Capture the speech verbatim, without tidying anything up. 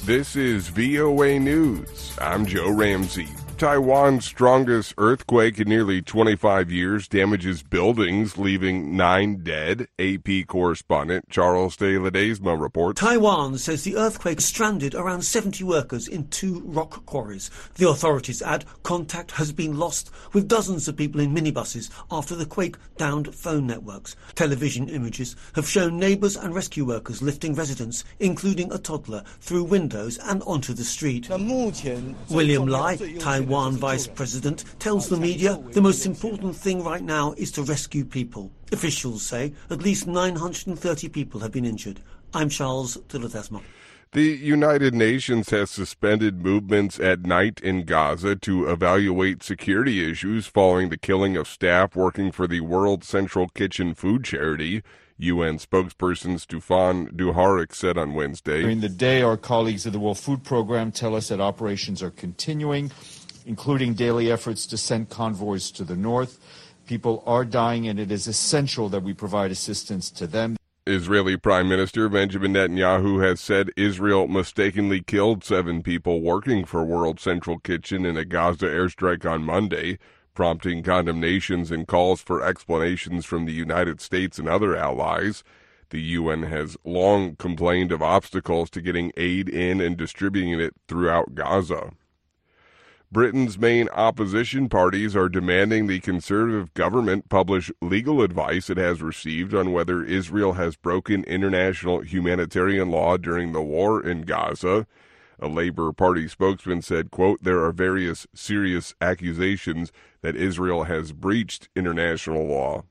This is V O A News. I'm Joe Ramsey. Taiwan's strongest earthquake in nearly twenty-five years damages buildings, leaving nine dead. A P correspondent Charles de Ledesma reports. Taiwan says the earthquake stranded around seventy workers in two rock quarries. The authorities add contact has been lost with dozens of people in minibuses after the quake downed phone networks. Television images have shown neighbours and rescue workers lifting residents, including a toddler, through windows and onto the street. William Lai, Taiwan Taiwan Vice President, tells the media the most important thing right now is to rescue people. Officials say at least nine hundred thirty people have been injured. I'm Charles de Ledesma. The United Nations has suspended movements at night in Gaza to evaluate security issues following the killing of staff working for the World Central Kitchen food charity. U N spokesperson Stefan Dujarric said on Wednesday. During the day, our colleagues at the World Food Program tell us that operations are continuing, including daily efforts to send convoys to the north. People are dying, and it is essential that we provide assistance to them. Israeli Prime Minister Benjamin Netanyahu has said Israel mistakenly killed seven people working for World Central Kitchen in a Gaza airstrike on Monday, prompting condemnations and calls for explanations from the United States and other allies. The U N has long complained of obstacles to getting aid in and distributing it throughout Gaza. Britain's main opposition parties are demanding the Conservative government publish legal advice it has received on whether Israel has broken international humanitarian law during the war in Gaza. A Labour Party spokesman said, quote, there are various serious accusations that Israel has breached international law.